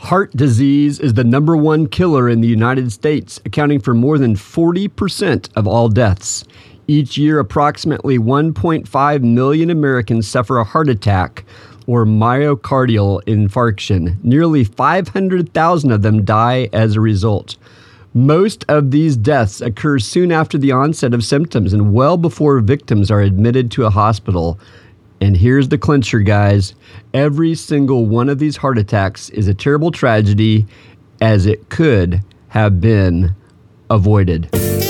Heart disease is the number one killer in the United States, accounting for more than 40% of all deaths. Each year, approximately 1.5 million Americans suffer a heart attack or myocardial infarction. Nearly 500,000 of them die as a result. Most of these deaths occur soon after the onset of symptoms and well before victims are admitted to a hospital. And here's the clincher, guys. Every single one of these heart attacks is a terrible tragedy, as it could have been avoided.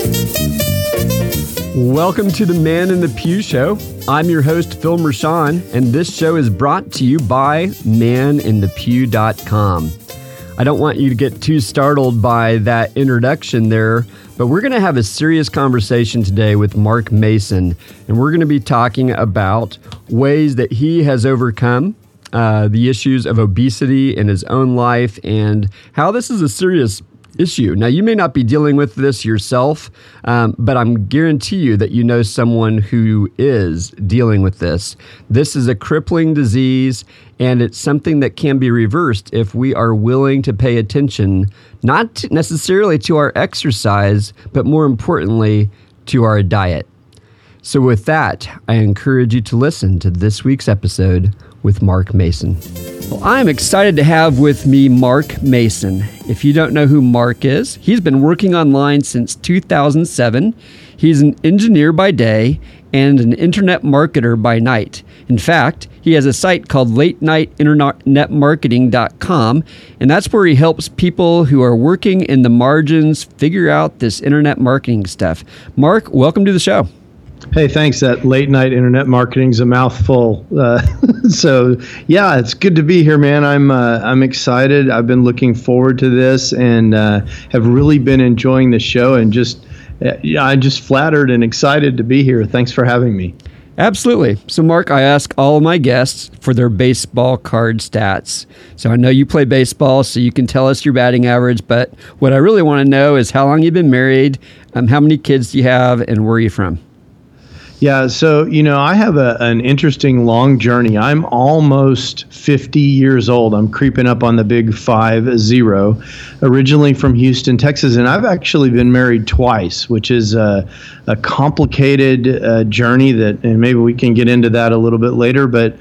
Welcome to the Man in the Pew Show. I'm your host, Phil Mershon, and this show is brought to you by maninthepew.com. I don't want you to get too startled by that introduction there, but we're going to have a serious conversation today with Mark Mason, and we're going to be talking about ways that he has overcome the issues of obesity in his own life and how this is a serious issue. Now, you may not be dealing with this yourself, but I'm guarantee you that you know someone who is dealing with this. This is a crippling disease, and it's something that can be reversed if we are willing to pay attention, not necessarily to our exercise, but more importantly, to our diet. So with that, I encourage you to listen to this week's episode with Mark Mason. Well, I'm excited to have with me Mark Mason. If you don't know who Mark is, he's been working online since 2007. He's an engineer by day and an internet marketer by night. In fact, he has a site called LateNightInternetMarketing.com, and that's where he helps people who are working in the margins figure out this internet marketing stuff. Mark, welcome to the show. Hey, thanks. That late night internet marketing is a mouthful. So yeah, it's good to be here, man. I'm excited. I've been looking forward to this and have really been enjoying the show and I'm just flattered and excited to be here. Thanks for having me. Absolutely. So Mark, I ask all of my guests for their baseball card stats. So I know you play baseball, so you can tell us your batting average, but what I really want to know is how long you've been married, how many kids do you have, and where are you from? Yeah, so, I have an interesting long journey. I'm almost 50 years old. I'm creeping up on the big 50, originally from Houston, Texas. And I've actually been married twice, which is a complicated journey and maybe we can get into that a little bit later. But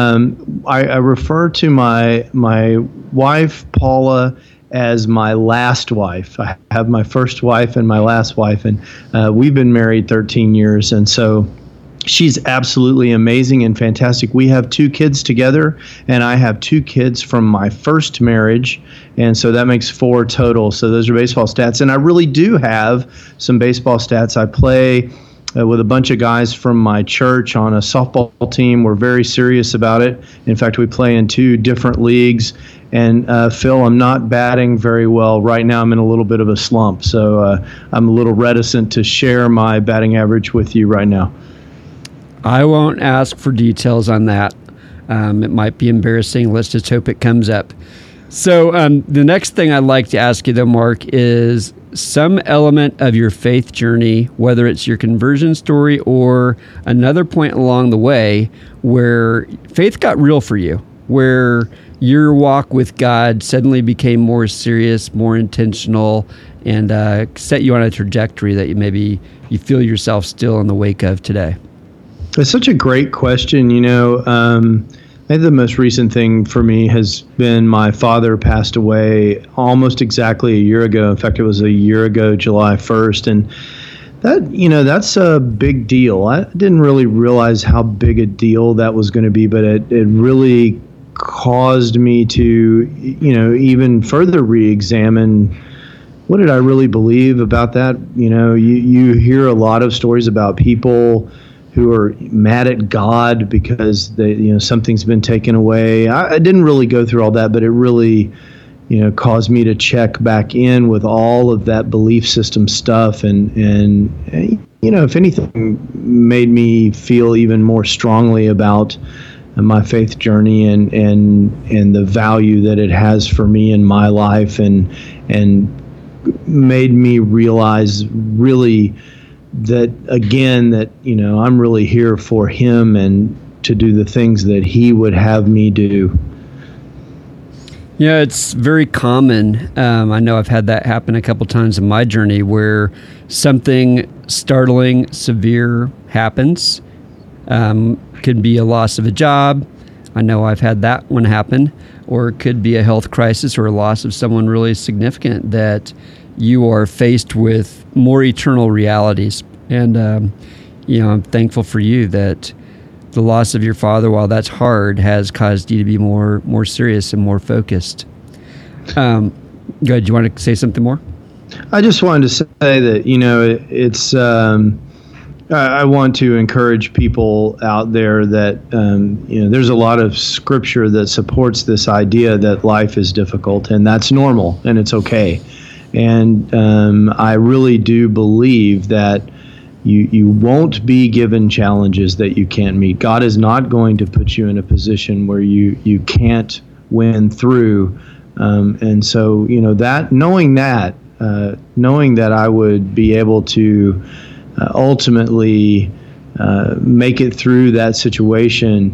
I refer to my wife, Paula, as my last wife. I have my first wife and my last wife, and we've been married 13 years. And so she's absolutely amazing and fantastic. We have 2 kids together, and I have 2 kids from my first marriage. And so that makes 4 total. So those are baseball stats. And I really do have some baseball stats. I play with a bunch of guys from my church on a softball team. We're very serious about it. In fact, we play in 2 different leagues. And Phil, I'm not batting very well right now. I'm in a little bit of a slump, so I'm a little reticent to share my batting average with you right now. I won't ask for details on that. It might be embarrassing. Let's just hope it comes up. So the next thing I'd like to ask you, though, Mark, is some element of your faith journey, whether it's your conversion story or another point along the way where faith got real for you, where your walk with God suddenly became more serious, more intentional, and set you on a trajectory that you feel yourself still in the wake of today? It's such a great question. I think the most recent thing for me has been my father passed away almost exactly a year ago. In fact, it was a year ago, July 1st. And that's a big deal. I didn't really realize how big a deal that was going to be, but it really caused me to, even further re-examine what did I really believe about that. You hear a lot of stories about people who are mad at God because something's been taken away. I didn't really go through all that, but it really, caused me to check back in with all of that belief system stuff, and if anything, made me feel even more strongly about my faith journey and the value that it has for me in my life, and made me realize really that I'm really here for him and to do the things that he would have me do. Yeah, it's very common. I know I've had that happen a couple times in my journey where something startling, severe happens. Could be a loss of a job. I know I've had that one happen. Or it could be a health crisis or a loss of someone really significant that you are faced with more eternal realities. And, I'm thankful for you that the loss of your father, while that's hard, has caused you to be more serious and more focused. Go ahead. Do you want to say something more? I just wanted to say that, it's, I want to encourage people out there that, there's a lot of scripture that supports this idea that life is difficult, and that's normal and it's okay. And I really do believe that you won't be given challenges that you can't meet. God is not going to put you in a position where you can't win through. And so, knowing that I would be able to ultimately make it through that situation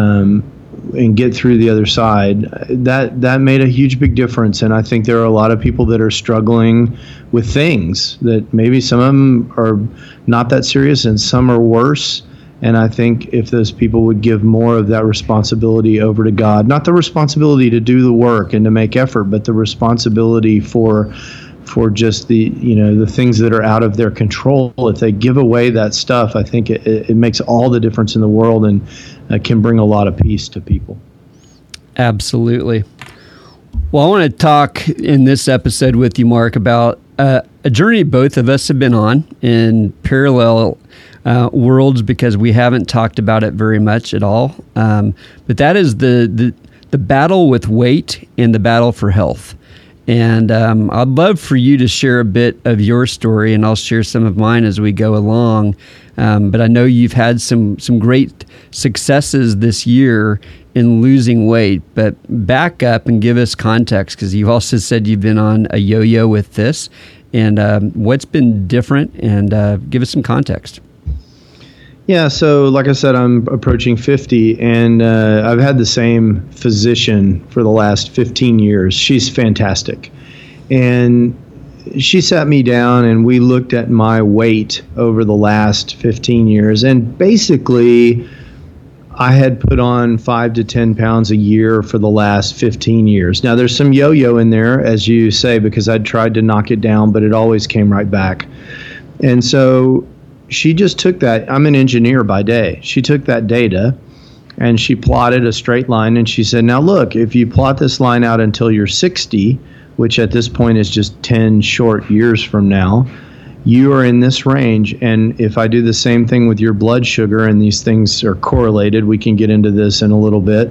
and get through the other side, that made a huge big difference. And I think there are a lot of people that are struggling with things that maybe some of them are not that serious and some are worse. And I think if those people would give more of that responsibility over to God, not the responsibility to do the work and to make effort, but the responsibility for just the things that are out of their control. If they give away that stuff, I think it makes all the difference in the world and can bring a lot of peace to people. Absolutely. Well, I want to talk in this episode with you, Mark, about a journey both of us have been on in parallel worlds because we haven't talked about it very much at all. But that is the battle with weight and the battle for health. And I'd love for you to share a bit of your story, and I'll share some of mine as we go along. But I know you've had some great successes this year in losing weight. But back up and give us context, because you've also said you've been on a yo-yo with this. And what's been different? And give us some context. Yeah, so like I said, I'm approaching 50, and I've had the same physician for the last 15 years. She's fantastic. And she sat me down, and we looked at my weight over the last 15 years. And basically, I had put on 5 to 10 pounds a year for the last 15 years. Now, there's some yo-yo in there, as you say, because I'd tried to knock it down, but it always came right back. And so she just took that. I'm an engineer by day. She took that data and she plotted a straight line, and she said, now look, if you plot this line out until you're 60, which at this point is just 10 short years from now, you are in this range. And if I do the same thing with your blood sugar, and these things are correlated, we can get into this in a little bit,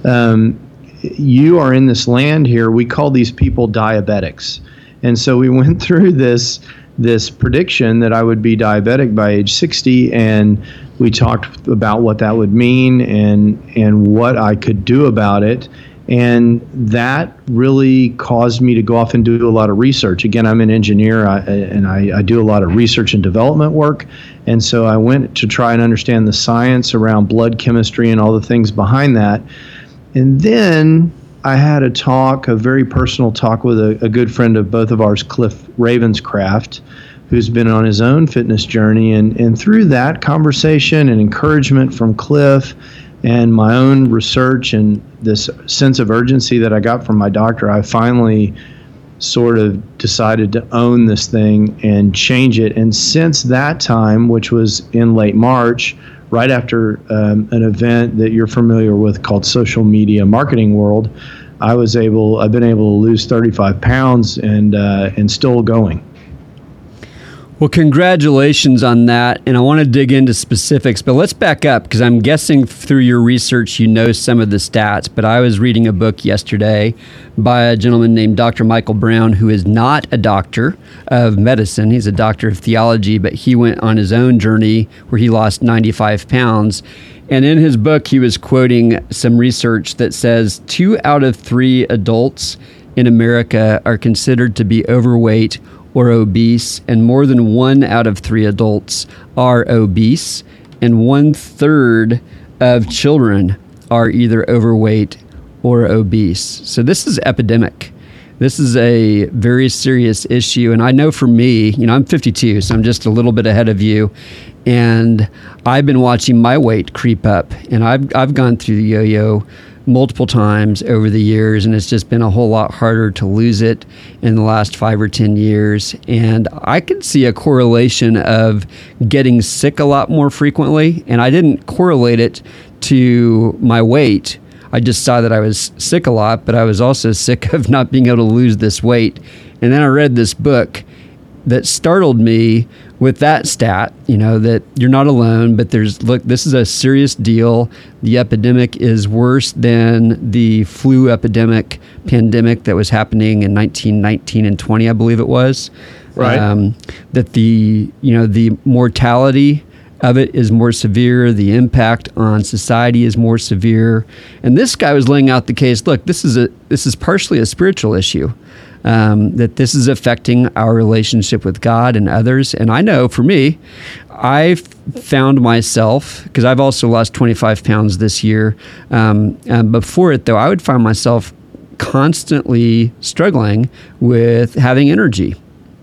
you are in this land here. We call these people diabetics. And so we went through this prediction that I would be diabetic by age 60, and we talked about what that would mean and what I could do about it. And that really caused me to go off and do a lot of research. Again, I'm an engineer, and I do a lot of research and development work. And so I went to try and understand the science around blood chemistry and all the things behind that. And then I had a very personal talk with a good friend of both of ours, Cliff Ravenscraft, who's been on his own fitness journey. And through that conversation and encouragement from Cliff and my own research and this sense of urgency that I got from my doctor, I finally sort of decided to own this thing and change it. And since that time, which was in late March, right after an event that you're familiar with called Social Media Marketing World, I've been able to lose 35 pounds and still going. Well, congratulations on that. And I want to dig into specifics, but let's back up, because I'm guessing through your research, you know some of the stats. But I was reading a book yesterday by a gentleman named Dr. Michael Brown, who is not a doctor of medicine. He's a doctor of theology, but he went on his own journey where he lost 95 pounds. And in his book, he was quoting some research that says 2 out of 3 adults in America are considered to be overweight or obese, and more than 1 out of 3 adults are obese, and 1/3 of children are either overweight or obese. So this is epidemic. This is a very serious issue. And I know for me, I'm 52, so I'm just a little bit ahead of you. And I've been watching my weight creep up. And I've gone through the yo-yo multiple times over the years, and it's just been a whole lot harder to lose it in the last 5 or 10 years. And I can see a correlation of getting sick a lot more frequently. And I didn't correlate it to my weight. I just saw that I was sick a lot, but I was also sick of not being able to lose this weight. And then I read this book that startled me with that stat, that you're not alone, but this is a serious deal. The epidemic is worse than the flu pandemic that was happening in 1919 and 20, I believe it was. Right. That the mortality of it is more severe. The impact on society is more severe. And this guy was laying out the case. Look, this is partially a spiritual issue. That this is affecting our relationship with God and others. And I know for me, I've found myself, because I've also lost 25 pounds this year. Before it, though, I would find myself constantly struggling with having energy.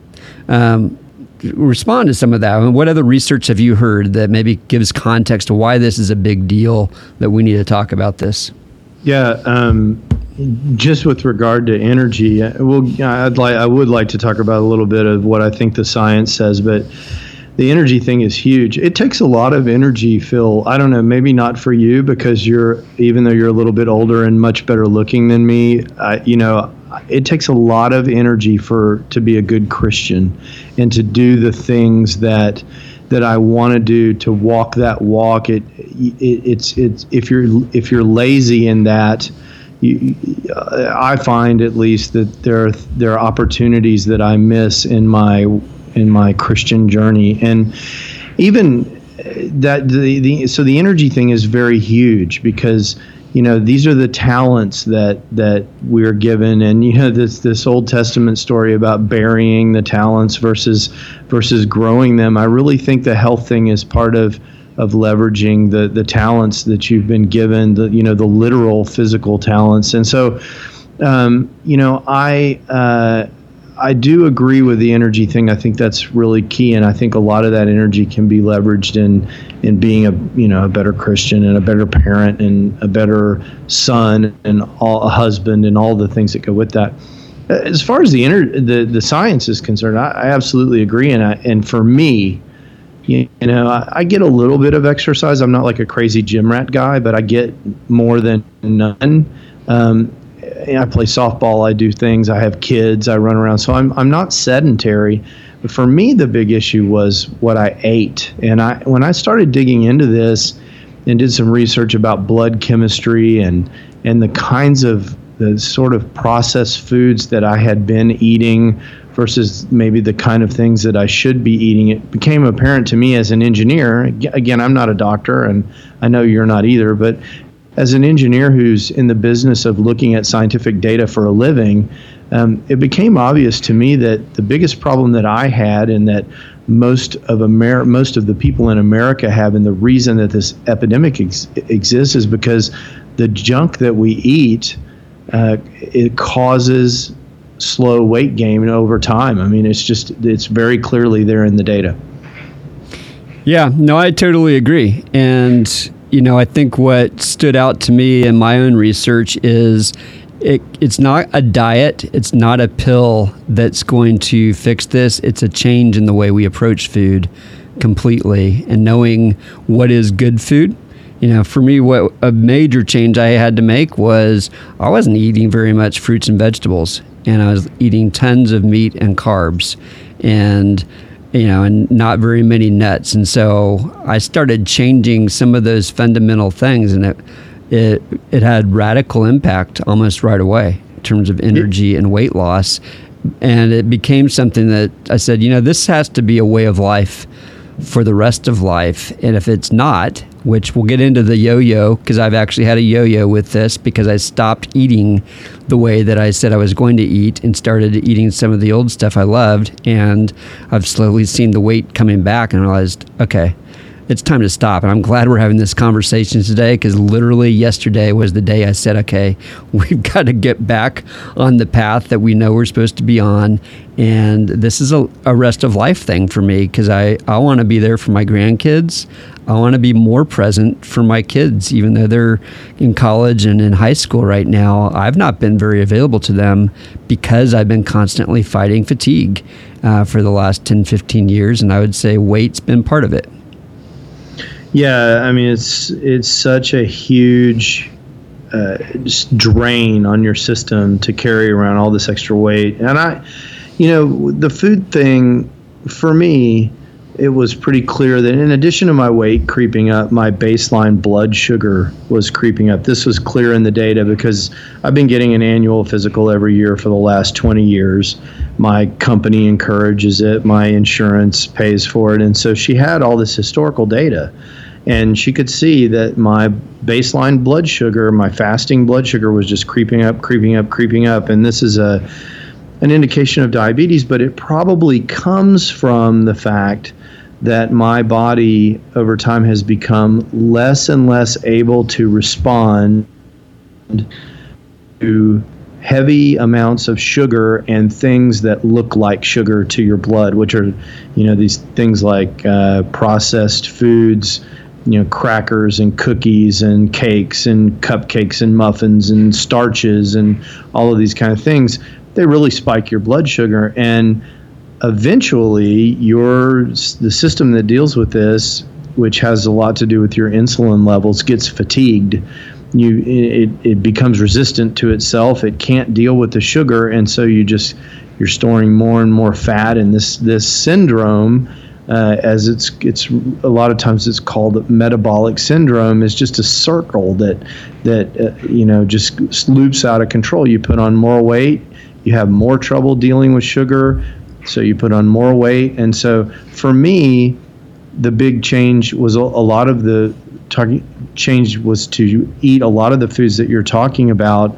Respond to some of that. What other research have you heard that maybe gives context to why this is a big deal that we need to talk about this? Yeah, just with regard to energy, I would like to talk about a little bit of what I think the science says, but the energy thing is huge. It takes a lot of energy, Phil. I don't know, maybe not for you, because even though you're a little bit older and much better looking than me, it takes a lot of energy to be a good Christian and to do the things that I want to do, to walk that walk. It's if you're lazy in that, I find at least that there are opportunities that I miss in my Christian journey. And even that so the energy thing is very huge, because these are the talents that we're given. And this Old Testament story about burying the talents versus growing them. I really think the health thing is part of leveraging the talents that you've been given, the literal physical talents. And so I do agree with the energy thing. I think that's really key, and I think a lot of that energy can be leveraged in being a better Christian and a better parent and a better son and a husband and all the things that go with that. As far as the science is concerned, I absolutely agree, and for me, I get a little bit of exercise. I'm not like a crazy gym rat guy, but I get more than none. I play softball, I do things, I have kids, I run around. So I'm not sedentary. But for me, the big issue was what I ate. And when I started digging into this and did some research about blood chemistry and the kinds of the sort of processed foods that I had been eating versus maybe the kind of things that I should be eating, it became apparent to me as an engineer. Again, I'm not a doctor, and I know you're not either, but as an engineer who's in the business of looking at scientific data for a living, it became obvious to me that the biggest problem that I had, and that most of the people in America have, and the reason that this epidemic exists, is because the junk that we eat, it causes slow weight gain over time. I mean, it's very clearly there in the data. Yeah, no, I totally agree. And I think what stood out to me in my own research is it's not a diet, it's not a pill that's going to fix this. It's a change in the way we approach food completely, and knowing what is good food. For me, what a major change I had to make was I wasn't eating very much fruits and vegetables, and I was eating tons of meat and carbs, and not very many nuts. And so I started changing some of those fundamental things, and it had radical impact almost right away in terms of energy and weight loss. And it became something that I said, this has to be a way of life for the rest of life. And if it's not, which we'll get into the yo-yo, because I've actually had a yo-yo with this, because I stopped eating the way that I said I was going to eat and started eating some of the old stuff I loved. And I've slowly seen the weight coming back and realized, okay, it's time to stop. And I'm glad we're having this conversation today, because literally yesterday was the day I said, okay, we've got to get back on the path that we know we're supposed to be on. And this is a rest of life thing for me, because I want to be there for my grandkids. I want to be more present for my kids, even though they're in college and in high school right now. I've not been very available to them because I've been constantly fighting fatigue for the last 10, 15 years. And I would say weight's been part of it. Yeah, I mean, it's such a huge just drain on your system to carry around all this extra weight. And the food thing, for me, it was pretty clear that in addition to my weight creeping up, my baseline blood sugar was creeping up. This was clear in the data because I've been getting an annual physical every year for the last 20 years. My company encourages it. My insurance pays for it. And so she had all this historical data. And she could see that my baseline blood sugar, my fasting blood sugar, was just creeping up. And this is an indication of diabetes, but it probably comes from the fact that my body over time has become less and less able to respond to heavy amounts of sugar and things that look like sugar to your blood, which are, these things like processed foods, crackers and cookies and cakes and cupcakes and muffins and starches and all of these kind of things. They really spike your blood sugar, and eventually the system that deals with this, which has a lot to do with your insulin levels, gets fatigued. It becomes resistant to itself. It can't deal with the sugar, and so you're storing more and more fat. And this syndrome, as it's a lot of times it's called metabolic syndrome, is just a circle that just loops out of control. You put on more weight, you have more trouble dealing with sugar, so you put on more weight. And so for me, the big change was change was to eat a lot of the foods that you're talking about,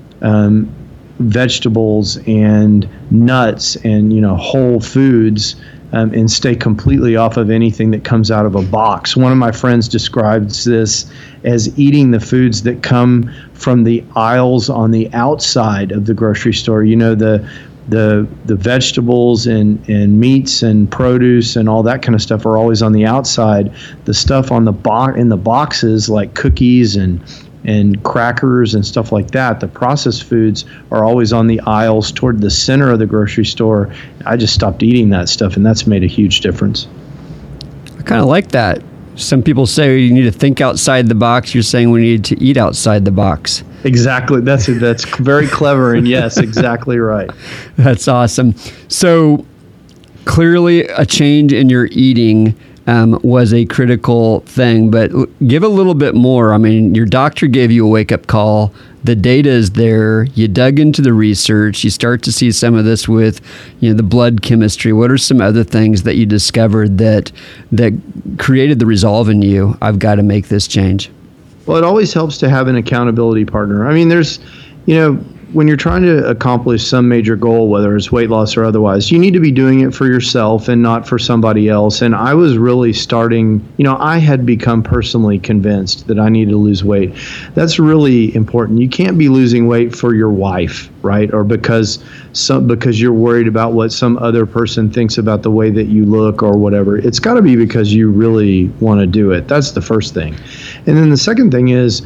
vegetables and nuts and whole foods, and stay completely off of anything that comes out of a box. One of my friends describes this as eating the foods that come from the aisles on the outside of the grocery store. The vegetables and meats and produce and all that kind of stuff are always on the outside. The stuff on in the boxes, like cookies and crackers and stuff like that, the processed foods, are always on the aisles toward the center of the grocery store. I just stopped eating that stuff, and that's made a huge difference. I kind of like that. Some people say you need to think outside the box. You're saying we need to eat outside the box. Exactly. That's very clever, and yes, exactly right. That's awesome. So clearly a change in your eating was a critical thing, but give a little bit more. I mean, your doctor gave you a wake-up call. The data is there. You dug into the research. You start to see some of this with, the blood chemistry. What are some other things that you discovered that created the resolve in you? I've got to make this change. Well, it always helps to have an accountability partner. I mean, there's, when you're trying to accomplish some major goal, whether it's weight loss or otherwise, you need to be doing it for yourself and not for somebody else. And I was really starting, I had become personally convinced that I needed to lose weight. That's really important. You can't be losing weight for your wife, right? Or because you're worried about what some other person thinks about the way that you look or whatever. It's got to be because you really want to do it. That's the first thing. And then the second thing is,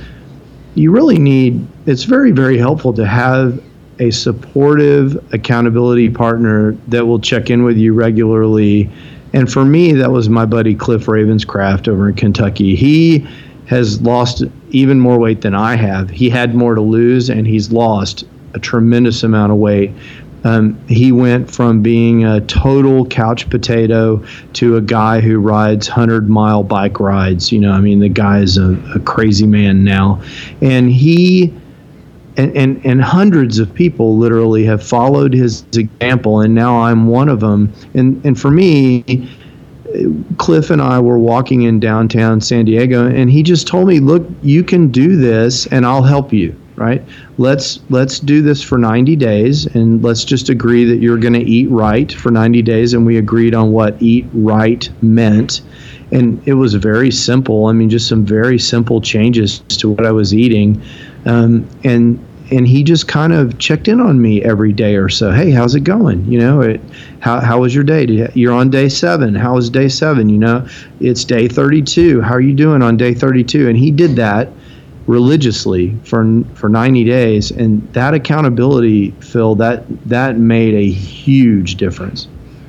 it's very, very helpful to have a supportive accountability partner that will check in with you regularly. And for me, that was my buddy Cliff Ravenscraft over in Kentucky. He has lost even more weight than I have. He had more to lose, and he's lost a tremendous amount of weight. He went from being a total couch potato to a guy who rides 100-mile bike rides. The guy is a crazy man now. And he and hundreds of people literally have followed his example, and now I'm one of them. And for me, Cliff and I were walking in downtown San Diego, and he just told me, look, you can do this, and I'll help you. Right? Let's do this for 90 days, and let's just agree that you're going to eat right for 90 days. And we agreed on what eat right meant. And it was very simple. I mean, just some very simple changes to what I was eating. And he just kind of checked in on me every day or so. Hey, how's it going? How was your day? You're on day 7. How was day 7? It's day 32. How are you doing on day 32? And he did that religiously for 90 days. And that accountability, Phil, that made a huge difference.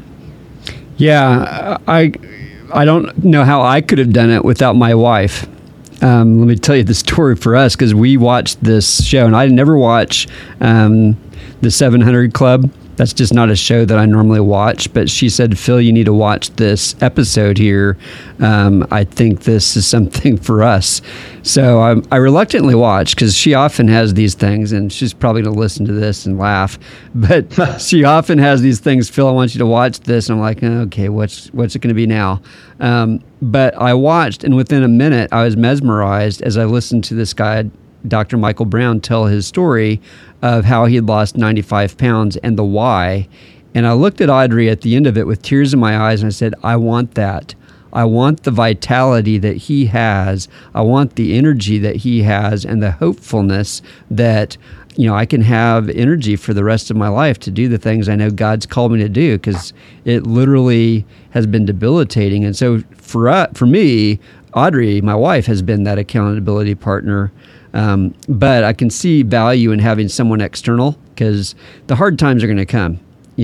Yeah, I don't know how I could have done it without my wife. Let me tell you the story for us, because we watched this show, and I never watch the 700 Club. That's just not a show that I normally watch. But she said, Phil, you need to watch this episode here. I think this is something for us. So I reluctantly watched, because she often has these things, and she's probably going to listen to this and laugh. But she often has these things, Phil, I want you to watch this. And I'm like, okay, what's it going to be now? But I watched, and within a minute, I was mesmerized as I listened to this guy, Dr. Michael Brown, tell his story of how he had lost 95 pounds and the why. And I looked at Audrey at the end of it with tears in my eyes, and I said, I want that. I want the vitality that he has. I want the energy that he has, and the hopefulness that, I can have energy for the rest of my life to do the things I know God's called me to do, because it literally has been debilitating. And so for me, Audrey, my wife, has been that accountability partner. But I can see value in having someone external, because the hard times are going to come.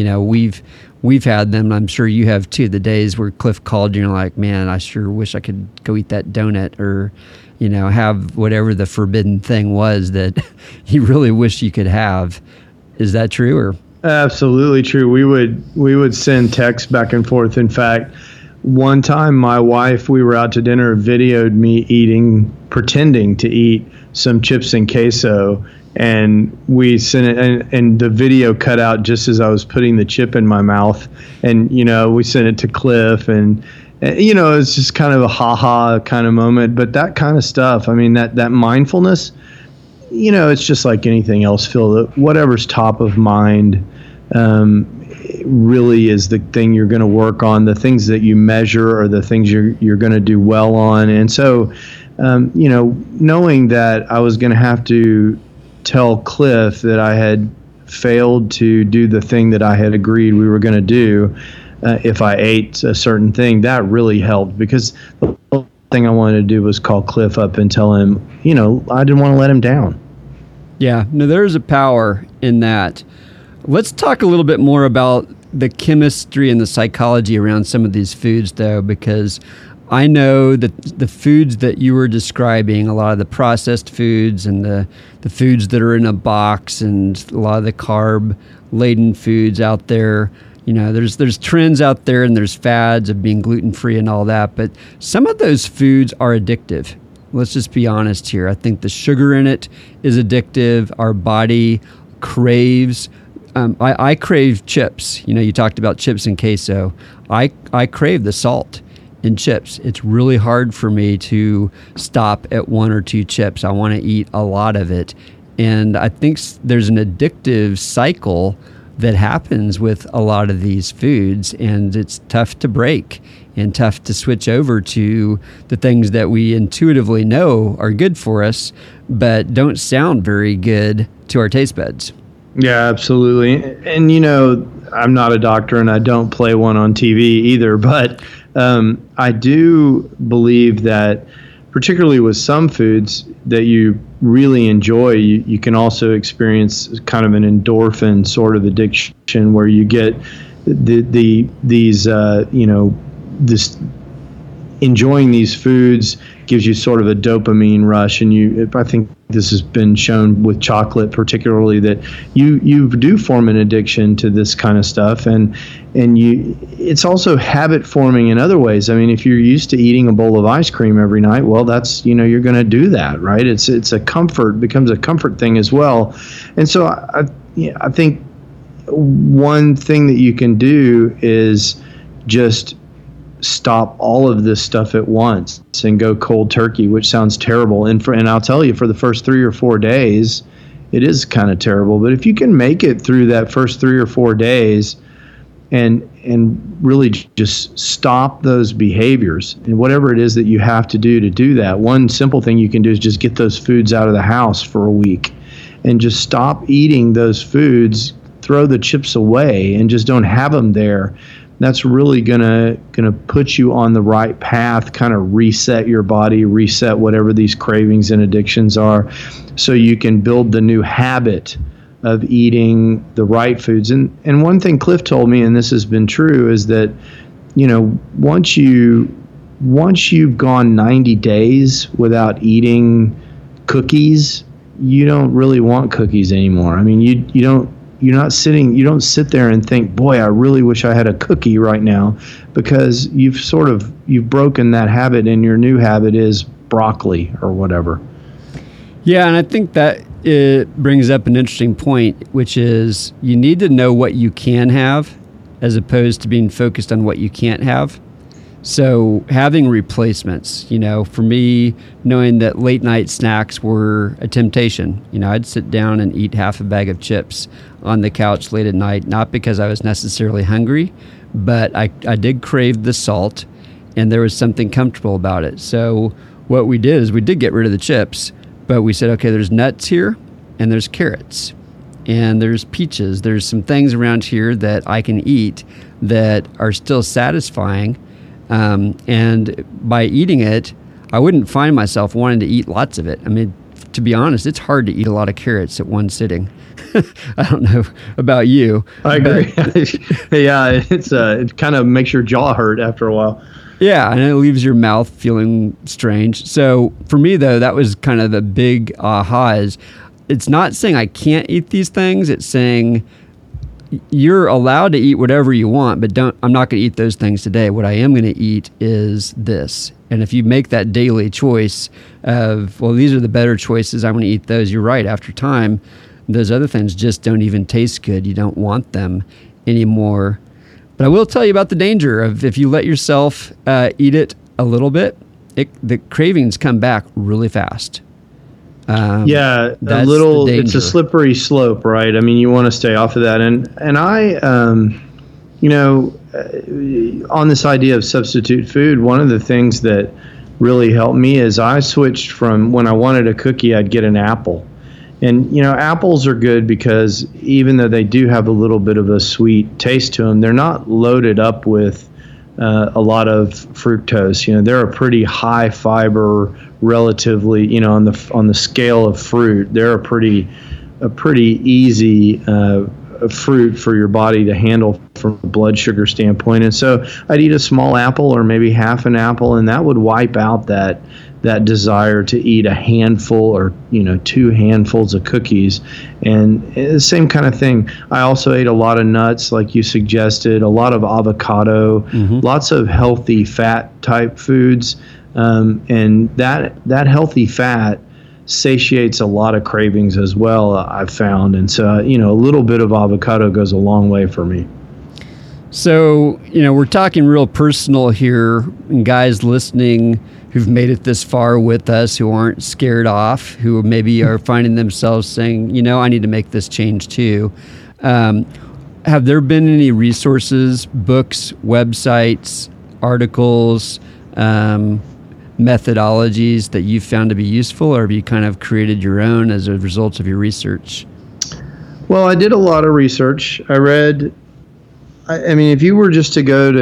We've had them. I'm sure you have too. The days where Cliff called you and you're like, man, I sure wish I could go eat that donut, or, have whatever the forbidden thing was that you really wish you could have. Is that true? Or absolutely true. We would send texts back and forth. In fact, one time my wife, we were out to dinner, videoed me pretending to eat some chips and queso, and we sent it, and the video cut out just as I was putting the chip in my mouth, and we sent it to Cliff, and it's just kind of a ha-ha kind of moment. But that kind of stuff, I mean, that mindfulness, it's just like anything else, Phil. Whatever's top of mind really is the thing you're going to work on. The things that you measure are the things you're going to do well on. And so knowing that I was going to have to tell Cliff that I had failed to do the thing that I had agreed we were going to do if I ate a certain thing, that really helped, because the whole thing I wanted to do was call Cliff up and tell him, I didn't want to let him down. Yeah, no, there's a power in that. Let's talk a little bit more about the chemistry and the psychology around some of these foods, though, because I know that the foods that you were describing, a lot of the processed foods and the foods that are in a box, and a lot of the carb-laden foods out there, there's trends out there, and there's fads of being gluten-free and all that, but some of those foods are addictive. Let's just be honest here. I think the sugar in it is addictive. Our body craves. I crave chips. You talked about chips and queso. I crave the salt in chips. It's really hard for me to stop at 1 or 2 chips. I want to eat a lot of it. And I think there's an addictive cycle that happens with a lot of these foods, and it's tough to break and tough to switch over to the things that we intuitively know are good for us, but don't sound very good to our taste buds. Yeah, absolutely. And, I'm not a doctor, and I don't play one on TV either, but I do believe that particularly with some foods that you really enjoy, you can also experience kind of an endorphin sort of addiction, where you get these this enjoying these foods gives you sort of a dopamine rush, and I think this has been shown with chocolate particularly, that you do form an addiction to this kind of stuff, and it's also habit forming in other ways. I mean, if you're used to eating a bowl of ice cream every night, well, that's you're going to do that, right? It's a becomes a comfort thing as well. And so I think one thing that you can do is just stop all of this stuff at once and go cold turkey, which sounds terrible. And I'll tell you, for the first 3 or 4 days, it is kind of terrible. But if you can make it through that first 3 or 4 days, and really just stop those behaviors. And whatever it is that you have to do that, one simple thing you can do is just get those foods out of the house for a week and just stop eating those foods, throw the chips away and just don't have them there. That's really gonna put you on the right path, kind of reset your body, reset whatever these cravings and addictions are, so you can build the new habit of eating the right foods. And one thing Cliff told me, and this has been true, is that, you know, once you've gone 90 days without eating cookies, you don't really want cookies anymore. I mean, you don't sit there and think, boy, I really wish I had a cookie right now, because you've broken that habit, and your new habit is broccoli or whatever. Yeah, and I think that it brings up an interesting point, which is you need to know what you can have as opposed to being focused on what you can't have. So having replacements, you know, for me, knowing that late night snacks were a temptation. You know, I'd sit down and eat half a bag of chips on the couch late at night, not because I was necessarily hungry, but I did crave the salt, and there was something comfortable about it. So what we did is we did get rid of the chips, but we said, okay, there's nuts here, and there's carrots, and there's peaches. There's some things around here that I can eat that are still satisfying. And by eating it, I wouldn't find myself wanting to eat lots of it. I mean, to be honest, it's hard to eat a lot of carrots at one sitting. I don't know about you. I agree. Yeah, it kind of makes your jaw hurt after a while. Yeah, and it leaves your mouth feeling strange. So for me, though, that was kind of the big aha. Is it's not saying I can't eat these things. It's saying you're allowed to eat whatever you want, but I'm not going to eat those things today. What I am going to eat is this. And if you make that daily choice of, well, these are the better choices, I'm going to eat those, you're right. After time, those other things just don't even taste good. You don't want them anymore. But I will tell you about the danger of if you let yourself eat it a little bit, the cravings come back really fast. Yeah, it's a slippery slope, right? I mean, you want to stay off of that. And I, on this idea of substitute food, one of the things that really helped me is I switched from when I wanted a cookie, I'd get an apple. And, you know, apples are good because even though they do have a little bit of a sweet taste to them, they're not loaded up with a lot of fructose. You know, they're a pretty high fiber, relatively, you know, on the scale of fruit. They're a pretty easy fruit for your body to handle from a blood sugar standpoint. And so I'd eat a small apple or maybe half an apple, and that would wipe out that desire to eat a handful or, you know, 2 handfuls of cookies. And the same kind of thing. I also ate a lot of nuts, like you suggested, a lot of avocado, lots of healthy fat type foods. And that healthy fat satiates a lot of cravings as well, I've found. And so, you know, a little bit of avocado goes a long way for me. So, you know, we're talking real personal here, and guys listening who've made it this far with us, who aren't scared off, who maybe are finding themselves saying, you know, I need to make this change too. Have there been any resources, books, websites, articles, methodologies that you've found to be useful, or have you kind of created your own as a result of your research? Well, I did a lot of research. I read, I mean, if you were just to go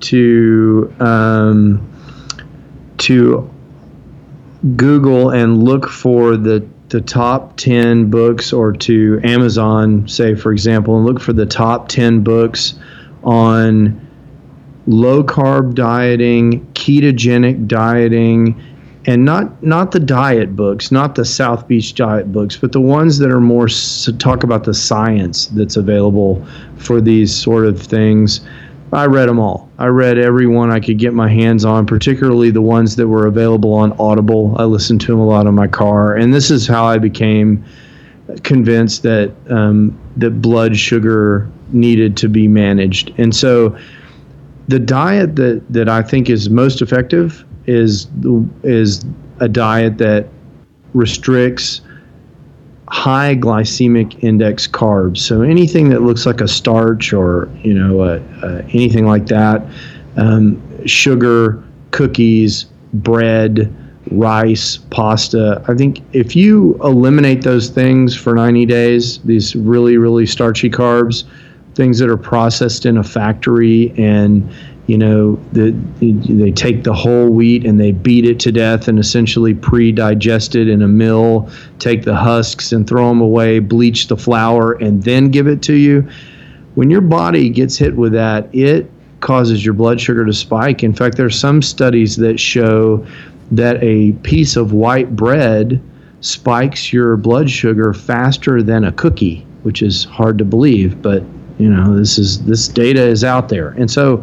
to Google and look for the top 10 books, or to Amazon, say, for example, and look for the top 10 books on low carb dieting, ketogenic dieting, and not the diet books, not the South Beach diet books, but the ones that are more talk about the science that's available for these sort of things. I read them all. I read every one I could get my hands on, particularly the ones that were available on Audible. I listened to them a lot in my car, and this is how I became convinced that that blood sugar needed to be managed. And so the diet that I think is most effective is a diet that restricts high glycemic index carbs. So anything that looks like a starch or anything like that, sugar, cookies, bread, rice, pasta. I think if you eliminate those things for 90 days, these really, really starchy carbs, things that are processed in a factory, and they take the whole wheat and they beat it to death and essentially pre-digest it in a mill, take the husks and throw them away, bleach the flour, and then give it to you. When your body gets hit with that, it causes your blood sugar to spike. In fact, there are some studies that show that a piece of white bread spikes your blood sugar faster than a cookie, which is hard to believe, but this data is out there. And so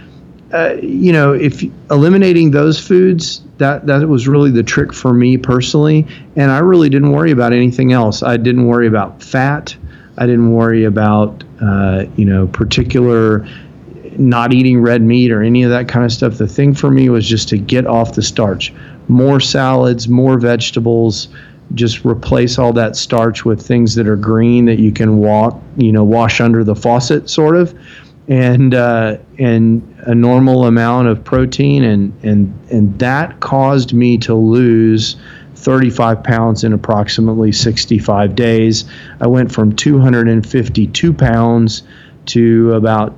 if eliminating those foods, that was really the trick for me personally. And I really didn't worry about anything else. I didn't worry about fat. I didn't worry about, particular not eating red meat or any of that kind of stuff. The thing for me was just to get off the starch. More salads, more vegetables, just replace all that starch with things that are green that you can wash under the faucet sort of. And a normal amount of protein, and that caused me to lose 35 pounds in approximately 65 days. I went from 252 pounds to about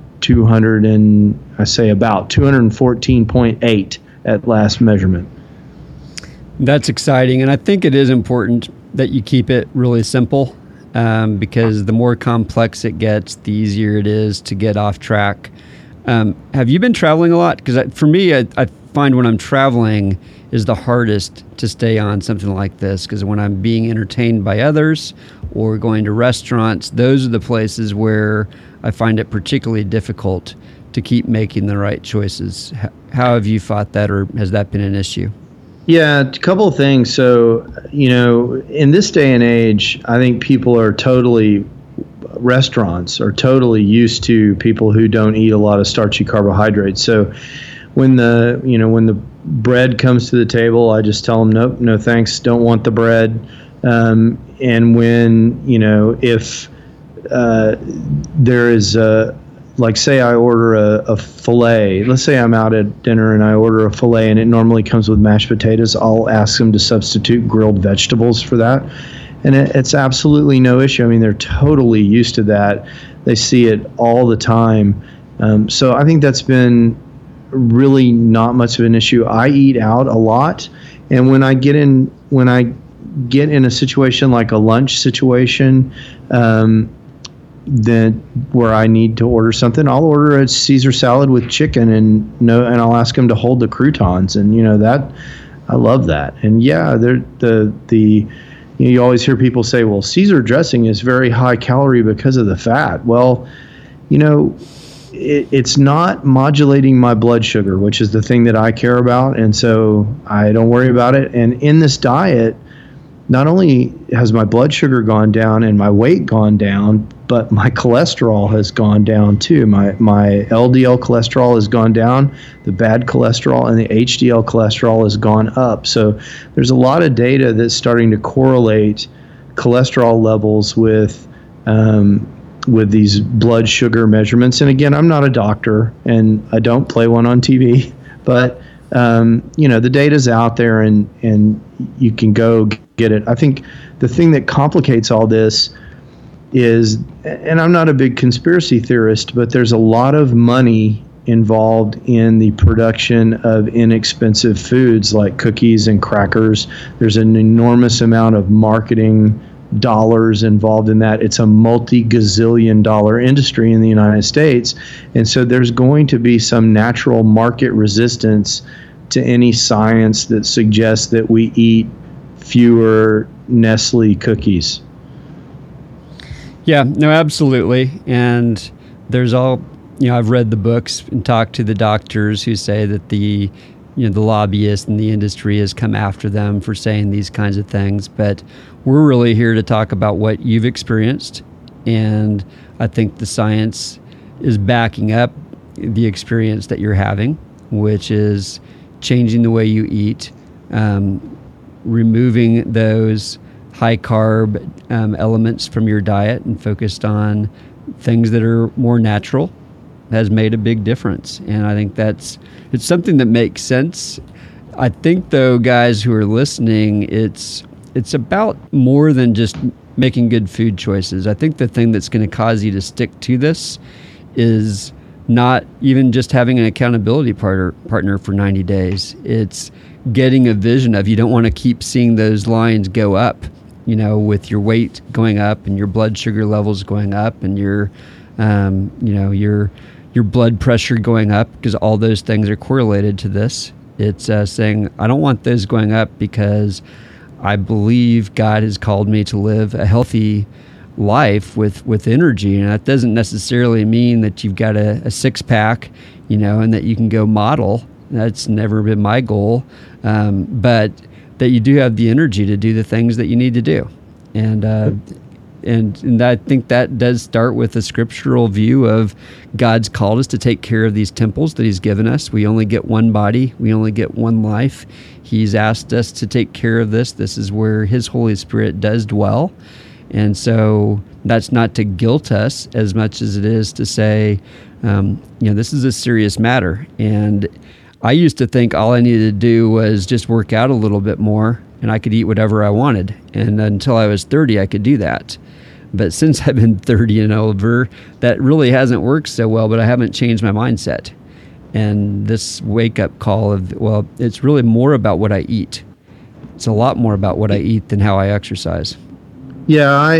214.8 at last measurement. That's exciting, and I think it is important that you keep it really simple. Because the more complex it gets, the easier it is to get off track. Have you been traveling a lot? Because for me, I find when I'm traveling is the hardest to stay on something like this, because when I'm being entertained by others or going to restaurants, those are the places where I find it particularly difficult to keep making the right choices. How have you fought that, or has that been an issue? Yeah, a couple of things. So, in this day and age, I think restaurants are totally used to people who don't eat a lot of starchy carbohydrates. So when the bread comes to the table, I just tell them, nope, no thanks, don't want the bread. And when, if there is like say I order a filet, let's say I'm out at dinner and I order a filet and it normally comes with mashed potatoes, I'll ask them to substitute grilled vegetables for that. And it's absolutely no issue. I mean, they're totally used to that. They see it all the time. So I think that's been really not much of an issue. I eat out a lot. And when I get in a situation like a lunch situation, then where I need to order something, I'll order a Caesar salad with chicken and I'll ask them to hold the croutons, and that I love that. And yeah, you always hear people say, well, Caesar dressing is very high calorie because of the fat. Well, it's not modulating my blood sugar, which is the thing that I care about, and so I don't worry about it. And in this diet, not only has my blood sugar gone down and my weight gone down, but my cholesterol has gone down too. My LDL cholesterol has gone down, the bad cholesterol, and the HDL cholesterol has gone up. So there's a lot of data that's starting to correlate cholesterol levels with these blood sugar measurements. And again, I'm not a doctor and I don't play one on TV, but the data's out there and you can go get it. I think the thing that complicates all this is, and I'm not a big conspiracy theorist, but there's a lot of money involved in the production of inexpensive foods like cookies and crackers. There's an enormous amount of marketing dollars involved in that. It's a multi-gazillion dollar industry in the United States. And so there's going to be some natural market resistance to any science that suggests that we eat fewer Nestle cookies. Yeah, no, absolutely. And there's I've read the books and talked to the doctors who say that the lobbyists and the industry has come after them for saying these kinds of things. But we're really here to talk about what you've experienced. And I think the science is backing up the experience that you're having, which is changing the way you eat, removing those high carb elements from your diet and focused on things that are more natural has made a big difference. And I think it's something that makes sense. I think, though, guys who are listening, it's about more than just making good food choices. I think the thing that's going to cause you to stick to this is not even just having an accountability partner for 90 days. It's getting a vision of, you don't want to keep seeing those lines go up, with your weight going up and your blood sugar levels going up and your blood pressure going up, because all those things are correlated to this. It's saying, I don't want those going up because I believe God has called me to live a healthy life with energy. And that doesn't necessarily mean that you've got a six-pack, and that you can go model. That's never been my goal. But that you do have the energy to do the things that you need to do. And I think that does start with a scriptural view of God's called us to take care of these temples that he's given us. We only get one body. We only get one life. He's asked us to take care of this. This is where his Holy Spirit does dwell. And so that's not to guilt us as much as it is to say, this is a serious matter. And I used to think all I needed to do was just work out a little bit more and I could eat whatever I wanted. And until I was 30, I could do that. But since I've been 30 and over, that really hasn't worked so well, but I haven't changed my mindset. And this wake-up call of, it's really more about what I eat. It's a lot more about what I eat than how I exercise. Yeah, I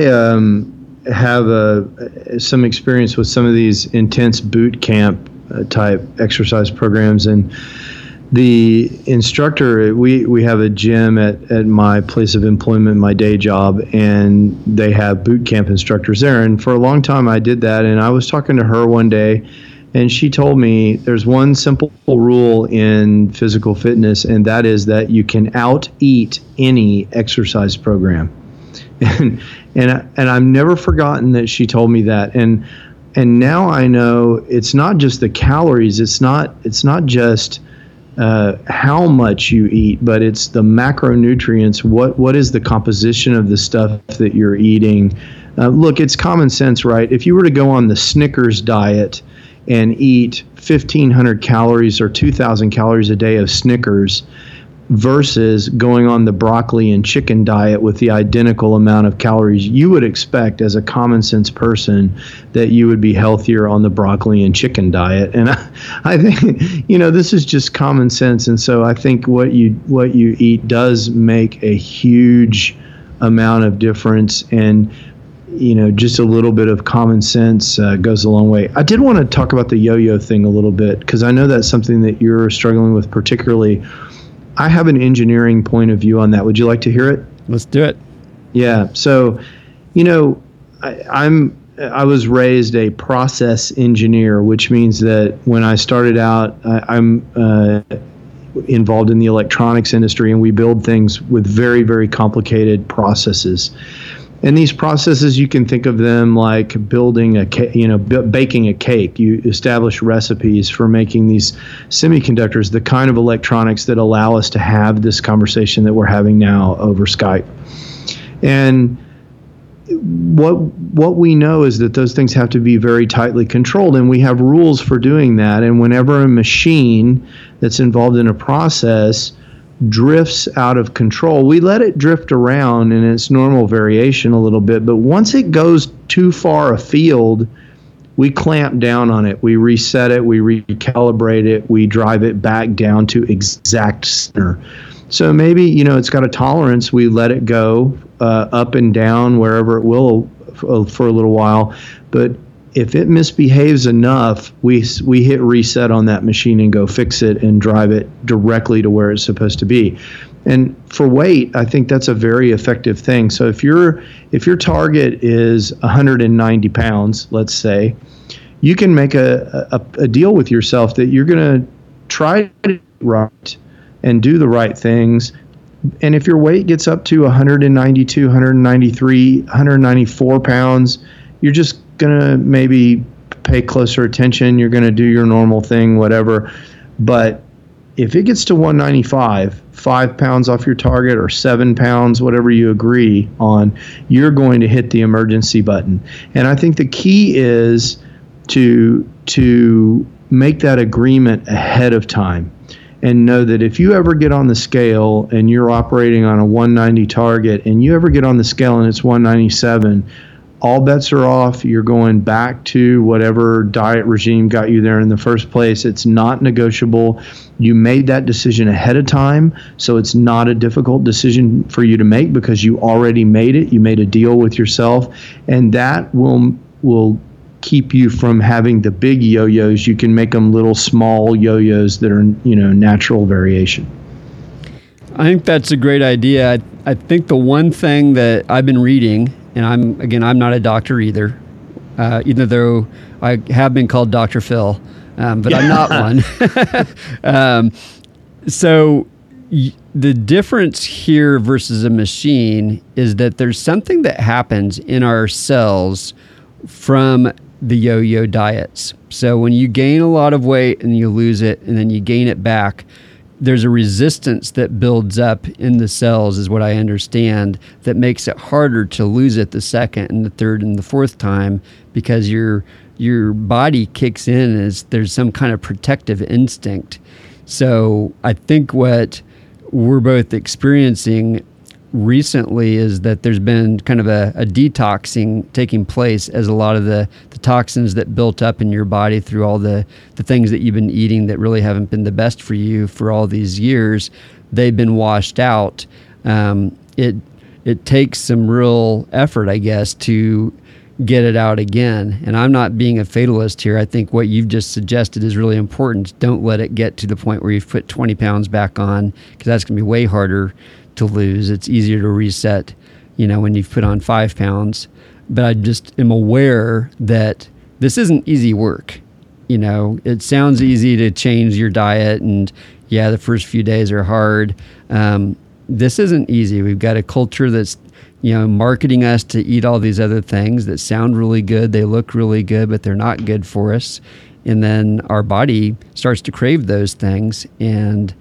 have some experience with some of these intense boot camp type exercise programs, and the instructor, we have a gym at my place of employment, my day job, and they have boot camp instructors there. And for a long time I did that, and I was talking to her one day, and she told me there's one simple rule in physical fitness, and that is that you can out-eat any exercise program. And I've never forgotten that she told me that. And now I know it's not just the calories. It's not just how much you eat, but it's the macronutrients. What is the composition of the stuff that you're eating? Look, it's common sense, right? If you were to go on the Snickers diet and eat 1,500 calories or 2,000 calories a day of Snickers versus going on the broccoli and chicken diet with the identical amount of calories, you would expect as a common sense person that you would be healthier on the broccoli and chicken diet. And I think, this is just common sense. And so I think what you eat does make a huge amount of difference. And, just a little bit of common sense goes a long way. I did want to talk about the yo-yo thing a little bit, because I know that's something that you're struggling with particularly. I have an engineering point of view on that. Would you like to hear it? Let's do it. Yeah. So, I was raised a process engineer, which means that when I started out, I'm involved in the electronics industry, and we build things with very, very complicated processes. And these processes, you can think of them like building baking a cake. You establish recipes for making these semiconductors, the kind of electronics that allow us to have this conversation that we're having now over Skype. And what we know is that those things have to be very tightly controlled, and we have rules for doing that. And whenever a machine that's involved in a process drifts out of control, we let it drift around in its normal variation a little bit, but once it goes too far afield, we clamp down on it, we reset it, we recalibrate it, we drive it back down to exact center. So maybe, it's got a tolerance, we let it go up and down wherever it will for a little while, but if it misbehaves enough, we hit reset on that machine and go fix it and drive it directly to where it's supposed to be. And for weight, I think that's a very effective thing. So if your target is 190 pounds, let's say, you can make a deal with yourself that you're going to try to do right and do the right things. And if your weight gets up to 192, 193, 194 pounds, you're just going to maybe pay closer attention. You're going to do your normal thing, whatever. But if it gets to 195, 5 pounds off your target or 7 pounds, whatever you agree on, you're going to hit the emergency button. And I think the key is to make that agreement ahead of time and know that if you ever get on the scale and you're operating on a 190 target and you ever get on the scale and it's 197, all bets are off. You're going back to whatever diet regime got you there in the first place. It's not negotiable. You made that decision ahead of time, so it's not a difficult decision for you to make because you already made it. You made a deal with yourself, and that will keep you from having the big yo-yos. You can make them little small yo-yos that are, natural variation. I think that's a great idea. I think the one thing that I've been reading, and I'm not a doctor either, even though I have been called Dr. Phil, but I'm not one. So the difference here versus a machine is that there's something that happens in our cells from the yo-yo diets. So when you gain a lot of weight and you lose it and then you gain it back, there's a resistance that builds up in the cells, is what I understand, that makes it harder to lose it the second and the third and the fourth time because your body kicks in as there's some kind of protective instinct. So I think what we're both experiencing recently is that there's been kind of a detoxing taking place as a lot of the toxins that built up in your body through all the things that you've been eating that really haven't been the best for you for all these years, they've been washed out. It takes some real effort, I guess, to get it out again. And I'm not being a fatalist here. I think what you've just suggested is really important. Don't let it get to the point where you've put 20 pounds back on, because that's going to be way harder to lose. It's easier to reset, when you've put on 5 pounds. But I just am aware that this isn't easy work. It sounds easy to change your diet, and the first few days are hard. This isn't easy. We've got a culture that's, marketing us to eat all these other things that sound really good. They look really good, but they're not good for us. And then our body starts to crave those things. And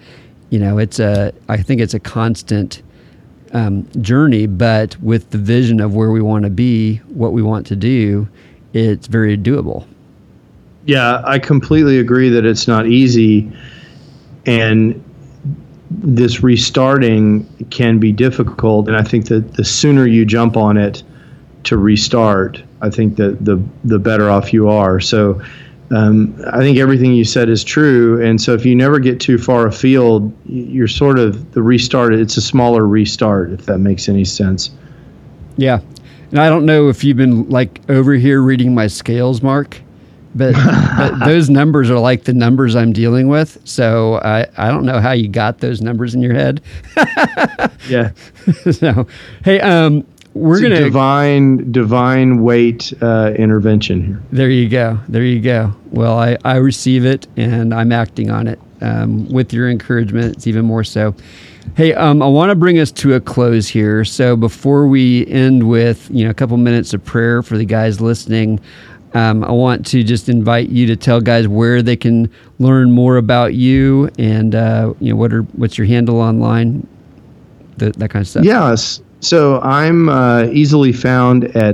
I think it's a constant journey, but with the vision of where we want to be, what we want to do, it's very doable. Yeah, I completely agree that it's not easy, and this restarting can be difficult. And I think that the sooner you jump on it to restart, I think that the better off you are. So I think everything you said is true. And so if you never get too far afield, you're sort of the restart. It's a smaller restart, if that makes any sense. Yeah. And I don't know if you've been over here reading my scales, Mark, but those numbers are like the numbers I'm dealing with. So I don't know how you got those numbers in your head. Yeah. So, hey, we're going to divine weight intervention here. There you go. Well, I receive it and I'm acting on it. With your encouragement, it's even more so. Hey, I want to bring us to a close here. So before we end with a couple minutes of prayer for the guys listening, I want to just invite you to tell guys where they can learn more about you and what's your handle online, that kind of stuff. Yes. So I'm easily found at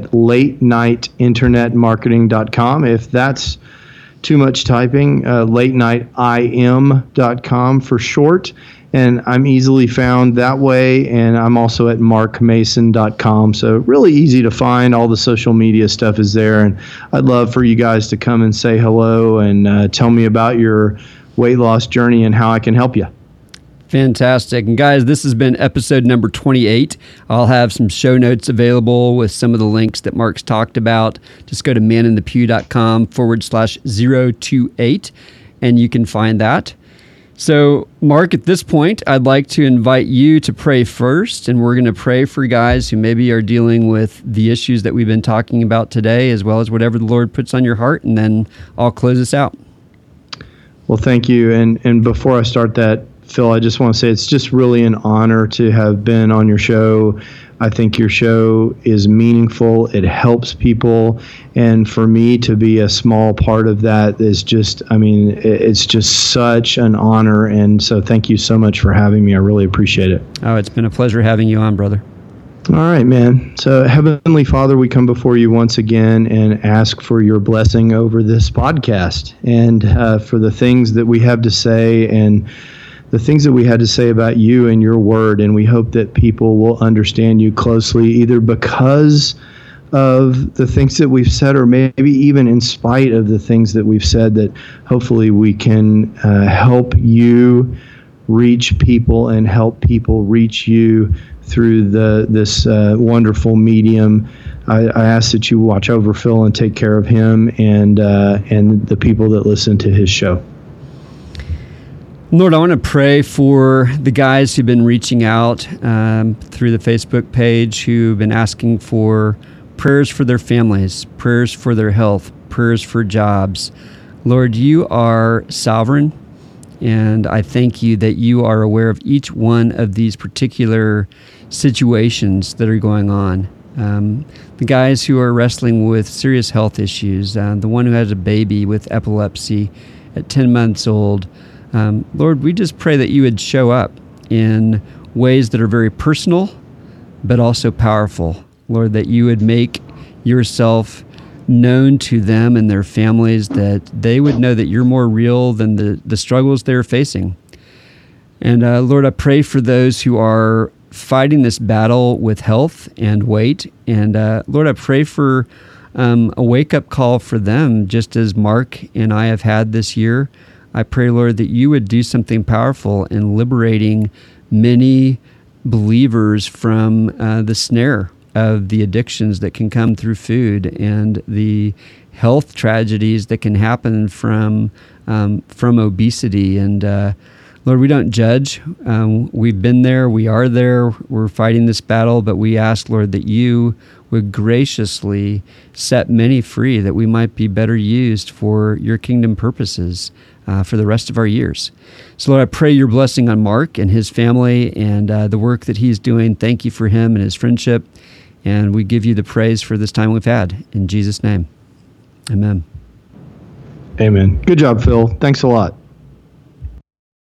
latenightinternetmarketing.com. If that's too much typing, latenightIM.com for short. And I'm easily found that way. And I'm also at markmason.com. So really easy to find. All the social media stuff is there. And I'd love for you guys to come and say hello and tell me about your weight loss journey and how I can help you. Fantastic. And guys, this has been episode number 28. I'll have some show notes available with some of the links that Mark's talked about. Just go to maninthepew.com/028 and you can find that. So, Mark, at this point, I'd like to invite you to pray first, and we're going to pray for guys who maybe are dealing with the issues that we've been talking about today, as well as whatever the Lord puts on your heart, and then I'll close us out. Well, thank you. And before I start that, Phil, I just want to say it's just really an honor to have been on your show. I think your show is meaningful. It helps people. And for me to be a small part of that is just, it's just such an honor. And so thank you so much for having me. I really appreciate it. Oh, it's been a pleasure having you on, brother. All right, man. So Heavenly Father, we come before you once again and ask for your blessing over this podcast and for the things that we have to say and the things that we had to say about you and your word. And we hope that people will understand you closely, either because of the things that we've said or maybe even in spite of the things that we've said, that hopefully we can help you reach people and help people reach you through this wonderful medium. I ask that you watch over Phil and take care of him and the people that listen to his show. Lord, I want to pray for the guys who've been reaching out through the Facebook page, who've been asking for prayers for their families, prayers for their health, prayers for jobs. Lord, you are sovereign, and I thank you that you are aware of each one of these particular situations that are going on. The guys who are wrestling with serious health issues, the one who has a baby with epilepsy at 10 months old. Lord, we just pray that you would show up in ways that are very personal, but also powerful. Lord, that you would make yourself known to them and their families, that they would know that you're more real than the struggles they're facing. And Lord, I pray for those who are fighting this battle with health and weight. And Lord, I pray for a wake-up call for them, just as Mark and I have had this year. I pray, Lord, that you would do something powerful in liberating many believers from the snare of the addictions that can come through food and the health tragedies that can happen from obesity. And Lord, we don't judge. We've been there. We are there. We're fighting this battle, but we ask, Lord, that you would graciously set many free, that we might be better used for your kingdom purposes for the rest of our years. So, Lord, I pray your blessing on Mark and his family and the work that he's doing. Thank you for him and his friendship. And we give you the praise for this time we've had. In Jesus' name, amen. Amen. Good job, Phil. Thanks a lot.